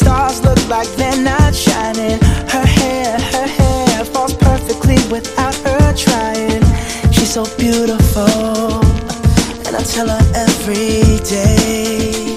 stars look like they're not shining. Her hair falls perfectly without her trying. She's so beautiful, and I tell her every day.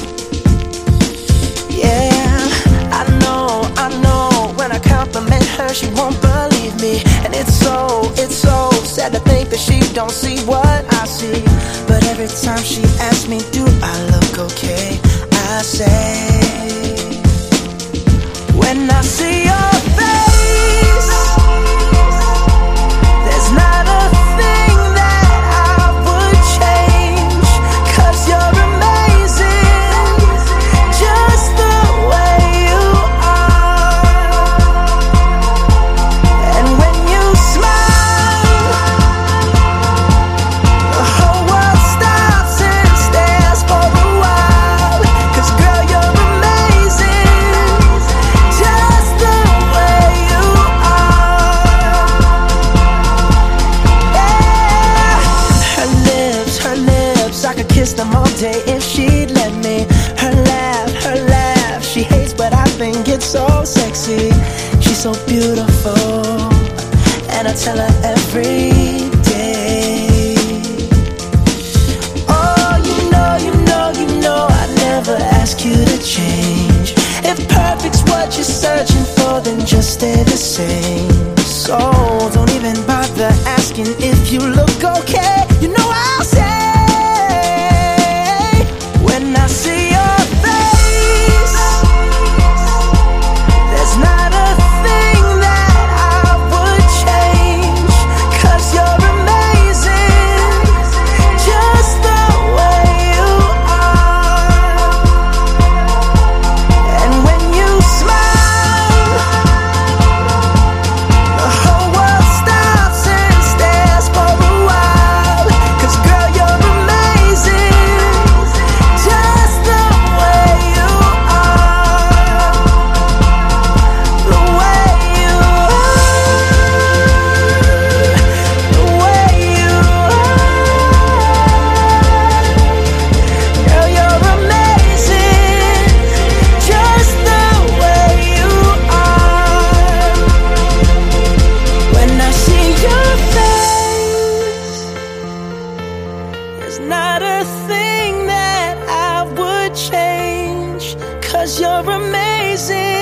Yeah, I know, when I compliment her, she won't believe me. And it's so sad to think that she don't see what I see. But every time she asks me, do I look okay, I say, when I see your face, there's not a thing that I would change. 'Cause you're amazing, just the way you are. And when you smile, the whole world stops and stares for a while. 'Cause girl, you're amazing, just the way you are. Yeah. Her lips, I could kiss them all day if she'd let me. Her laugh, she hates but I think it's so sexy. She's so beautiful, and I tell her every day. Oh, you know, I never ask you to change. If perfect's what you're searching for, then just stay the same. So don't even bother asking if you look okay. You know I'll say, when I see your face, there's not a thing that I would change. 'Cause you're amazing, just the way you are. And when you smile, the whole world stops and stares for a while. 'Cause girl, you're amazing, just the way you are. The way you are, the way you are. Girl, you're amazing, just the way you are. When I see your face, there's not a thing that I would change. 'Cause you're amazing,